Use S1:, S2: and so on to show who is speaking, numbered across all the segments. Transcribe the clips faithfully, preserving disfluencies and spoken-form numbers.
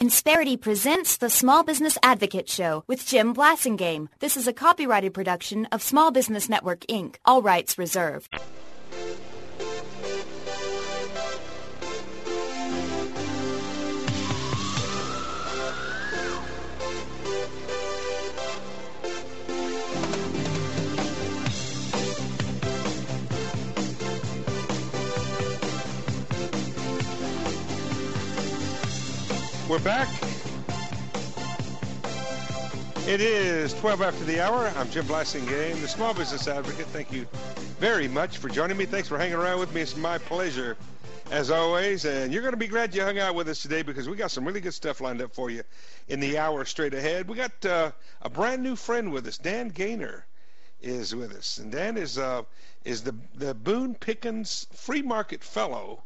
S1: Insperity presents the Small Business Advocate Show with Jim Blasingame. This is a copyrighted production of Small Business Network, Incorporated. All rights reserved.
S2: We're back. It is twelve after the hour. I'm Jim Blasingame, the Small Business Advocate. Thank you very much for joining me. Thanks for hanging around with me. It's my pleasure, as always. And you're going to be glad you hung out with us today because we got some really good stuff lined up for you in the hour straight ahead. We got uh, a brand new friend with us. Dan Gaynor is with us. And Dan is uh, is the, the Boone Pickens Free Market Fellow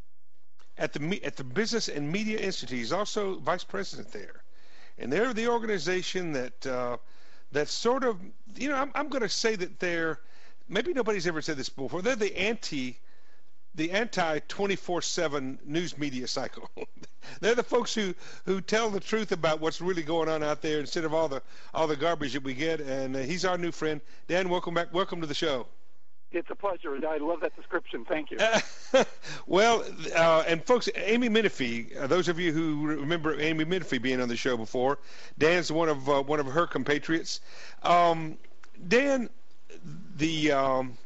S2: at the at the Business and Media Institute. He's also vice president there, and they're the organization that uh, that sort of, you know, I'm, I'm going to say that they're, maybe nobody's ever said this before, they're the anti the anti twenty-four seven news media cycle. They're the folks who who tell the truth about what's really going on out there instead of all the all the garbage that we get. And uh, he's our new friend. Dan, welcome back. Welcome to the show.
S3: It's a pleasure. I love that description. Thank you.
S2: Uh, well, uh, and folks, Amy Menifee, uh, those of you who remember Amy Menifee being on the show before, Dan's one of uh, one of her compatriots. Um, Dan, the um,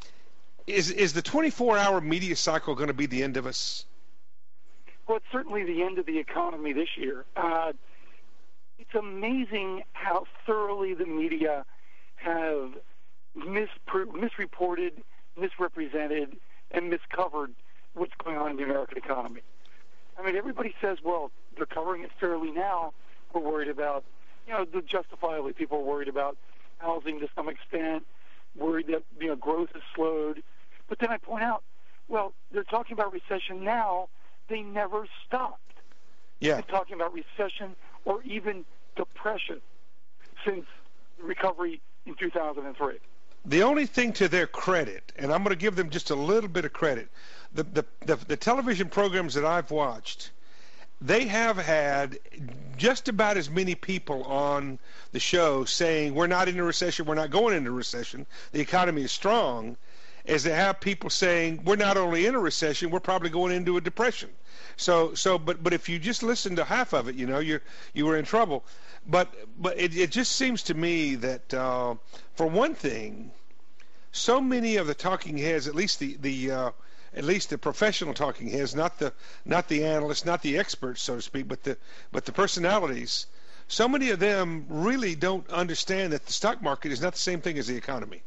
S2: is is the twenty-four hour media cycle going to be the end of us?
S3: Well, it's certainly the end of the economy this year. Uh, it's amazing how thoroughly the media have Mispre- misreported, misrepresented, and miscovered what's going on in the American economy. I mean, everybody says, well, they're covering it fairly now. We're worried about, you know, the justifiably people are worried about housing to some extent, worried that, you know, growth has slowed. But then I point out, well, they're talking about recession now. They never stopped.
S2: Yeah.
S3: They're talking about recession or even depression since the recovery in two thousand three.
S2: The only thing to their credit, and I'm going to give them just a little bit of credit, the, the, the, the television programs that I've watched, they have had just about as many people on the show saying we're not in a recession, we're not going into a recession, the economy is strong, as they have people saying we're not only in a recession, we're probably going into a depression. So, so, but, but if you just listen to half of it, you know, you you were in trouble. But, but it, it just seems to me that, uh, for one thing, so many of the talking heads, at least the the uh, at least the professional talking heads, not the not the analysts, not the experts, so to speak, but the but the personalities. So many of them really don't understand that the stock market is not the same thing as the economy.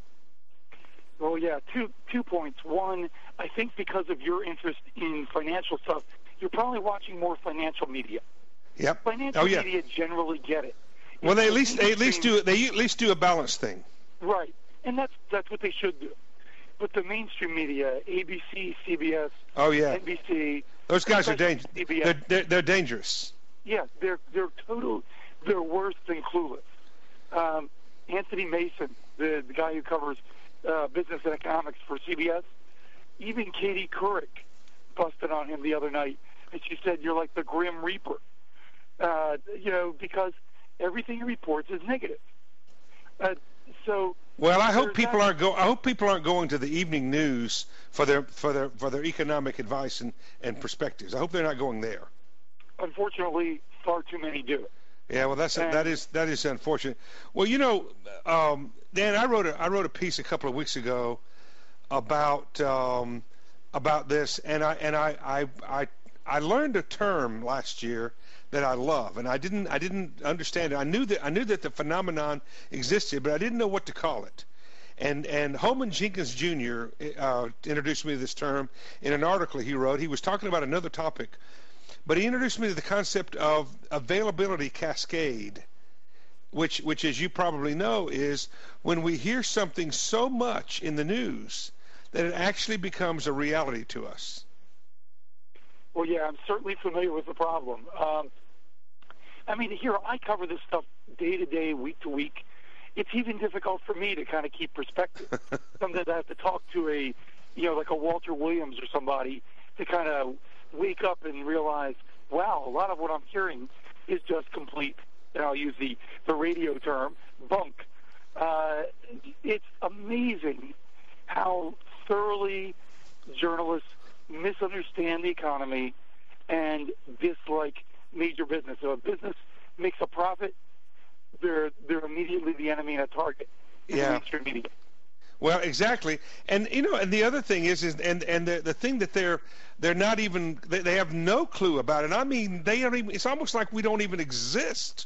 S3: Well, yeah, two two points. One, I think because of your interest in financial stuff, you're probably watching more financial media.
S2: Yep.
S3: Financial
S2: oh, yeah.
S3: media generally get it.
S2: Well,
S3: It's
S2: they at least they at least
S3: mainstream-
S2: do they at least do a balanced thing.
S3: Right, and that's that's what they should do. But the mainstream media, A B C, C B S,
S2: Oh yeah.
S3: N B C,
S2: Those guys are
S3: especially
S2: dangerous.
S3: C B S,
S2: They're, they're they're dangerous.
S3: yeah, they're they're total, they're worse than clueless. Um, Anthony Mason, the the guy who covers uh, business and economics for C B S, even Katie Couric busted on him the other night, and she said you're like the Grim Reaper, uh, you know, because everything he reports is negative. Uh, so.
S2: Well, I hope
S3: there's
S2: people
S3: that-
S2: aren't go. I hope people aren't going to the evening news for their for their for their economic advice and, and perspectives. I hope they're not going there.
S3: Unfortunately, far too many do it.
S2: Yeah, well, that's
S3: And-
S2: that is that is unfortunate. Well, you know, um, Dan, I wrote a I wrote a piece a couple of weeks ago about um, about this, and I and I, I I I learned a term last year that I love, and I didn't I didn't understand it. I knew that I knew that the phenomenon existed, but I didn't know what to call it. And and Holman Jenkins Junior Uh, introduced me to this term in an article he wrote. He was talking about another topic, but he introduced me to the concept of availability cascade, which which, as you probably know, is when we hear something so much in the news that it actually becomes a reality to us.
S3: Well, yeah, I'm certainly familiar with the problem. Um, I mean, here, I cover this stuff day to day, week to week. It's even difficult for me to kind of keep perspective. Sometimes I have to talk to a, you know, like a Walter Williams or somebody to kind of wake up and realize, wow, a lot of what I'm hearing is just complete, and I'll use the, the radio term, bunk. Uh, it's amazing how thoroughly journalists misunderstand the economy and dislike major business. So a business makes a profit, they're they're immediately the enemy and a target in
S2: yeah.
S3: the mainstream media.
S2: Well, exactly, and you know, and the other thing is, is and and the the thing that they're they're not even they, they have no clue about it. I mean, they are even. It's almost like we don't even exist.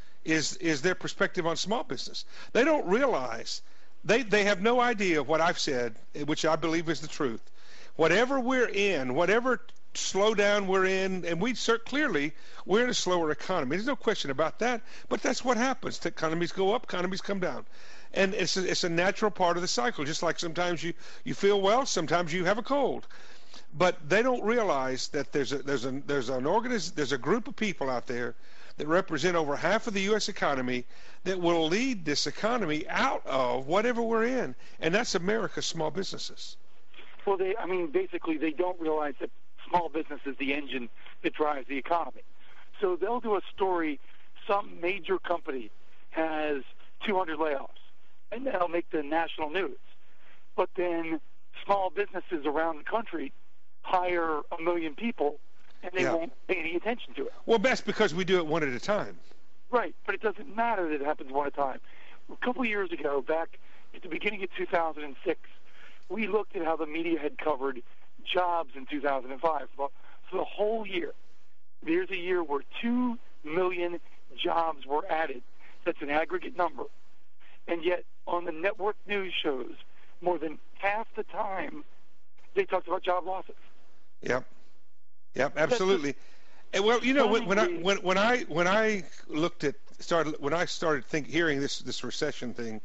S2: Is is their perspective on small business? They don't realize they they have no idea what I've said, which I believe is the truth. Whatever we're in, whatever slowdown we're in, and we cert clearly we're in a slower economy. There's no question about that. But that's what happens. The economies go up, economies come down. And it's a, it's a natural part of the cycle, just like sometimes you, you feel well, sometimes you have a cold. But they don't realize that there's a there's a there's an organiz, there's a group of people out there that represent over half of the U S economy that will lead this economy out of whatever we're in, and that's America's small businesses.
S3: Well, they I mean basically they don't realize that small business is the engine that drives the economy. So they'll do a story, some major company has two hundred layoffs, and that'll make the national news. But then small businesses around the country hire a million people, and they
S2: yeah.
S3: won't pay any attention to it.
S2: Well, that's because we do it one at a time.
S3: Right, but it doesn't matter that it happens one at a time. A couple of years ago, back at the beginning of two thousand six, we looked at how the media had covered jobs in two thousand five. For the whole year, there's a year where two million jobs were added. That's an aggregate number. And yet, on the network news shows, more than half the time, they talked about job losses.
S2: Yep. Yep, absolutely. And well, you know, when, when I when when I when I looked at started when I started think hearing this this recession thing,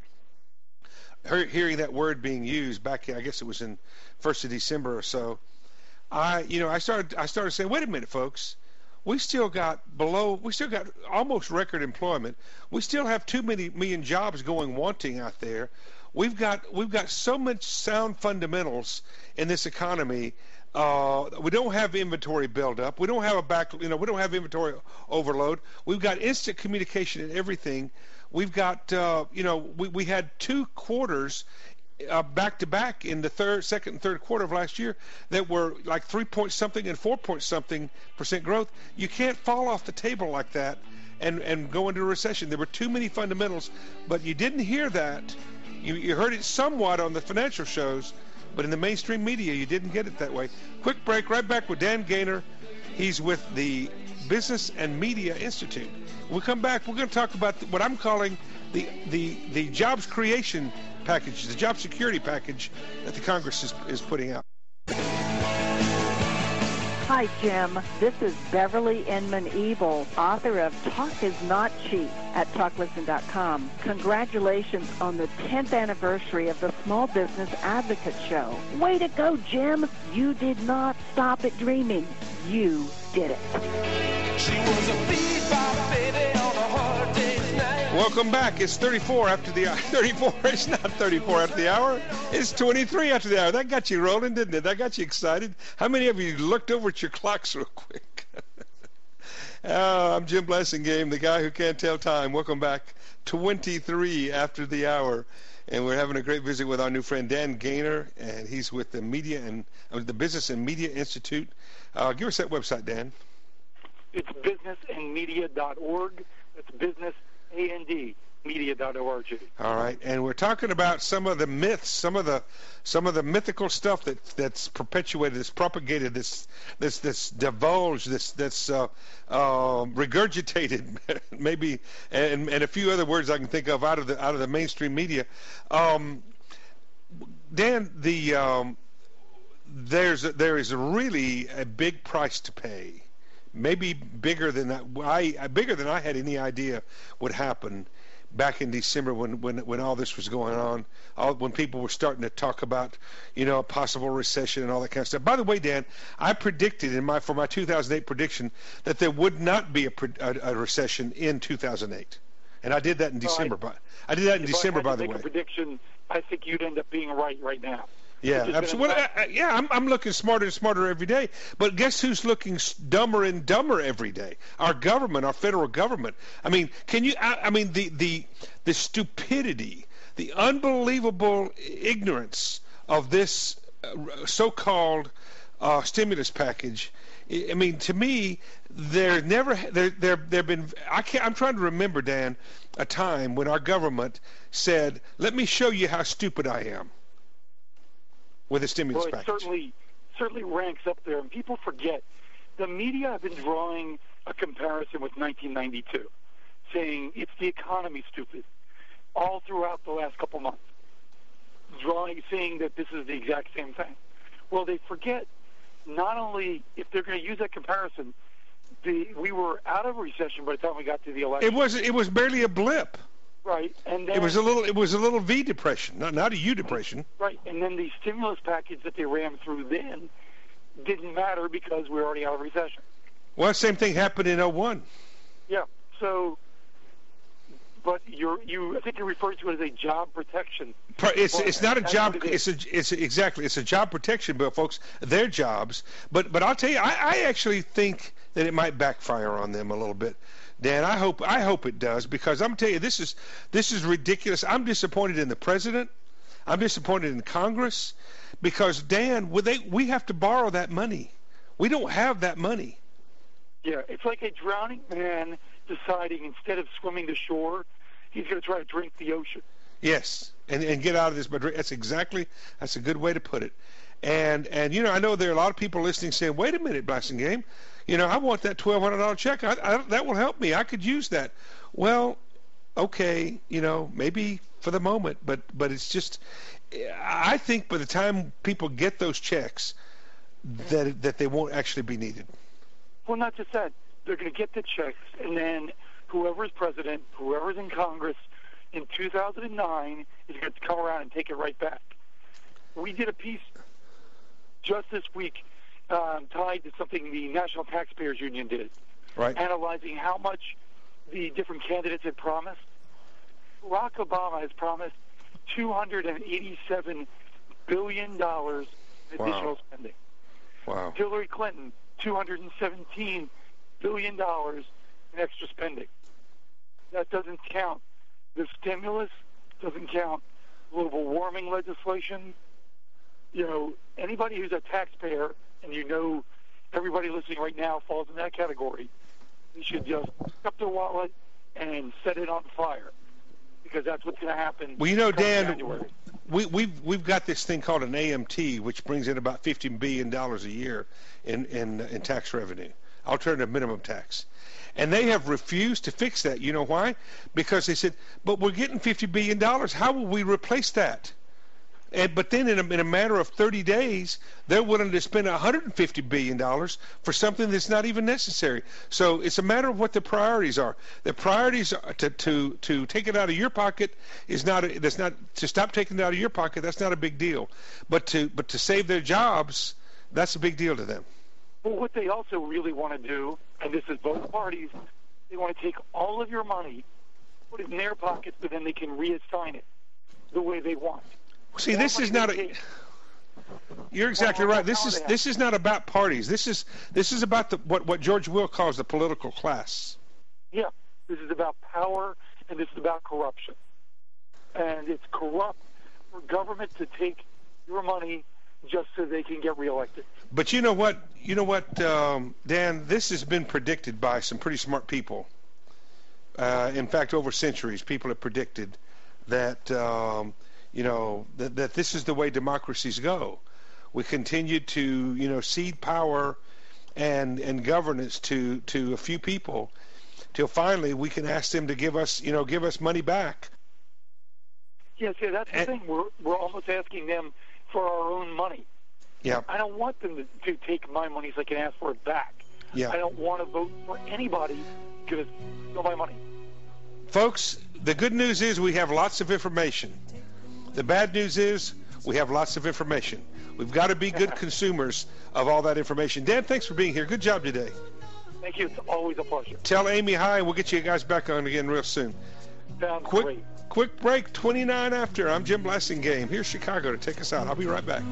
S2: hear, hearing that word being used back, I guess it was in first of December or so, I you know I started I started saying, wait a minute, folks, we still got below we still got almost record employment. We still have too many million jobs going wanting out there. We've got we've got so much sound fundamentals in this economy. Uh, we don't have inventory buildup. We don't have a back. You know, we don't have inventory overload. We've got instant communication and everything. We've got. Uh, you know, we we had two quarters uh, back to back in the third, second, and third quarter of last year that were like three point something and four point something percent growth. You can't fall off the table like that and and go into a recession. There were too many fundamentals, but you didn't hear that. You you heard it somewhat on the financial shows. But in the mainstream media, you didn't get it that way. Quick break, right back with Dan Gaynor. He's with the Business and Media Institute. When we come back, we're going to talk about what I'm calling the, the, the jobs creation package, the job security package that the Congress is, is putting out.
S4: Hi, Jim. This is Beverly Inman-Ebel, author of Talk Is Not Cheap at talk listen dot com. Congratulations on the tenth anniversary of the Small Business Advocate Show. Way to go, Jim. You did not stop at dreaming. You did it.
S5: She was a bebop baby on a hard day's night.
S2: Welcome back. It's thirty-four after the hour. thirty-four. It's not thirty-four after the hour. It's twenty-three after the hour. That got you rolling, didn't it? That got you excited. How many of you looked over at your clocks real quick? oh, I'm Jim Blasingame, the guy who can't tell time. Welcome back. twenty-three after the hour. And we're having a great visit with our new friend Dan Gaynor, and he's with the Media and uh, the Business and Media Institute. Uh, give us that website, Dan.
S3: It's business and media dot org. That's business, A N D, media dot org.
S2: All right, and we're talking about some of the myths, some of the some of the mythical stuff that that's perpetuated, that's propagated, this this this divulged, this that's uh, uh, regurgitated, maybe, and and a few other words I can think of out of the out of the mainstream media. Um, Dan, the um, there's a, there is really a big price to pay. Maybe bigger than that. I bigger than I had any idea would happen back in December when when when all this was going on. All, when people were starting to talk about, you know, a possible recession and all that kind of stuff. By the way, Dan, I predicted in my for my two thousand eight prediction that there would not be a, a, a recession in two thousand eight, and I did that in December.
S3: Right.
S2: I, I did that in
S3: if
S2: December,
S3: I had
S2: by
S3: to
S2: the
S3: make
S2: way.
S3: A prediction. I think you'd end up being right right now.
S2: Yeah, absolutely. Well, I, I, yeah, I'm, I'm looking smarter and smarter every day. But guess who's looking dumber and dumber every day? Our government, our federal government. I mean, can you? I, I mean, the the the stupidity, the unbelievable ignorance of this uh, so-called uh, stimulus package. I mean, to me, there never there there there've been. I can't. I'm trying to remember, Dan, a time when our government said, "Let me show you how stupid I am." With a stimulus
S3: well, it
S2: package.
S3: certainly certainly ranks up there, and people forget. The media have been drawing a comparison with nineteen ninety-two, saying it's the economy, stupid, all throughout the last couple months, drawing, saying that this is the exact same thing. Well, they forget. Not only if they're going to use that comparison, the we were out of recession by the time we got to the election.
S2: It was it was barely a blip.
S3: Right, and then,
S2: it was a little it was a little V depression, not not a U depression.
S3: Right, and then the stimulus package that they ran through then didn't matter because we were already out of recession.
S2: Well, the same thing happened in oh one.
S3: Yeah. So, but you're you I think you referred to it as a job protection.
S2: It's it's not a
S3: That's
S2: job.
S3: It
S2: it's a it's a, exactly it's a job protection bill, folks. Their jobs, but but I'll tell you, I, I actually think that it might backfire on them a little bit. Dan, I hope I hope it does, because I'm telling you, this is this is ridiculous. I'm disappointed in the president. I'm disappointed in Congress, because Dan, would they we have to borrow that money. We don't have that money.
S3: Yeah, it's like a drowning man deciding instead of swimming to shore, he's going to try to drink the ocean.
S2: Yes, and and get out of this. But that's exactly that's a good way to put it. And and you know, I know there are a lot of people listening saying, "Wait a minute, Blasting Game. You know, I want that twelve hundred dollars check. I, I, that will help me. I could use that." Well, okay, you know, maybe for the moment, but but it's just, I think by the time people get those checks, that that they won't actually be needed.
S3: Well, not just that. They're going to get the checks, and then whoever's president, whoever's in Congress in two thousand nine is going to come around and take it right back. We did a piece just this week um, tied to something the National Taxpayers Union did,
S2: right,
S3: analyzing how much the different candidates had promised. Barack Obama has promised two hundred eighty-seven billion dollars in additional
S2: wow.
S3: spending.
S2: Wow.
S3: Hillary Clinton, two hundred seventeen billion dollars in extra spending. That doesn't count the stimulus, doesn't count global warming legislation. You know, anybody who's a taxpayer, and you know everybody listening right now falls in that category, you should just pick up their wallet and set it on fire, because that's what's going to happen.
S2: Well, you know, Dan,
S3: January.
S2: we, we've we've got this thing called an A M T, which brings in about fifty billion dollars a year in, in in tax revenue, alternative minimum tax. And they have refused to fix that. You know why? Because they said, but we're getting fifty billion dollars. How will we replace that? And, but then in a, in a matter of thirty days, they're willing to spend one hundred fifty billion dollars for something that's not even necessary. So it's a matter of what the priorities are. The priorities are to, to, to take it out of your pocket is not, a, that's not, to stop taking it out of your pocket, that's not a big deal. But to, but to save their jobs, that's a big deal to them.
S3: Well, what they also really want to do, and this is both parties, they want to take all of your money, put it in their pockets, but then they can reassign it the way they want.
S2: See, this is not a. You're exactly right. This is this is not about parties. This is this is about the what what George Will calls the political class.
S3: Yeah, this is about power, and this is about corruption. And it's corrupt for government to take your money just so they can get reelected.
S2: But you know what? You know what, um, Dan? This has been predicted by some pretty smart people. Uh, in fact, over centuries, people have predicted that. Um, You know, that, that this is the way democracies go. We continue to, you know, cede power and and governance to, to a few people till finally we can ask them to give us, you know, give us money back.
S3: Yes, yeah, that's the and, thing. We're, we're almost asking them for our own money.
S2: Yeah.
S3: I don't want them to, to take my money so I can ask for it back.
S2: Yeah.
S3: I don't want to vote for anybody because it's still my money.
S2: Folks, the good news is we have lots of information. The bad news is we have lots of information. We've got to be good consumers of all that information. Dan, thanks for being here. Good job today.
S3: Thank you. It's always a pleasure.
S2: Tell Amy hi, and we'll get you guys back on again real soon.
S3: Sounds
S2: quick,
S3: great.
S2: Quick break, twenty-nine after. I'm Jim Blasingame. Here's Chicago to take us out. I'll be right back.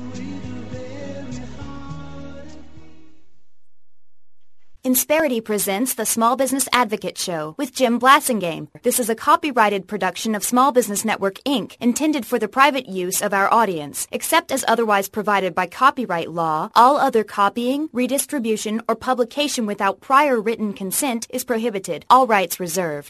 S1: Insperity presents the Small Business Advocate Show with Jim Blasingame. This is a copyrighted production of Small Business Network, Incorporated, intended for the private use of our audience. Except as otherwise provided by copyright law, all other copying, redistribution, or publication without prior written consent is prohibited. All rights reserved.